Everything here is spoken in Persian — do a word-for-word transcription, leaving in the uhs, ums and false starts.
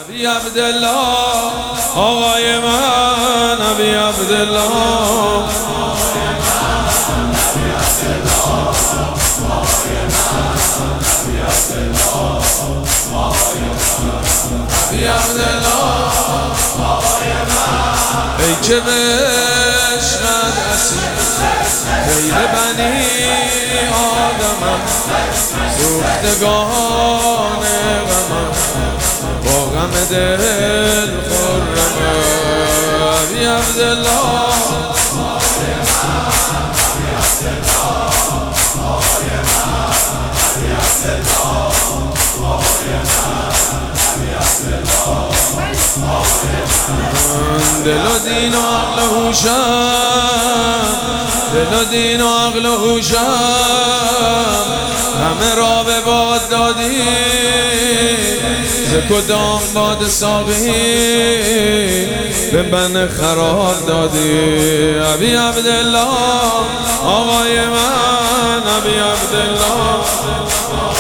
ابی عبدالله آقای من، ابی عبدالله ابی عبدالله ای که بشقد اسیر غیر بنی آدمم، سوختگان غمم با غم دل خرمم. ابی عبدالله دل و دین و عقل و هوشم، دل و دین و عقل و هوشم همه را به باد دادی، ز کدام باد ساقی به من خراب دادی. ابی عبدالله آقای من، ابی عبدالله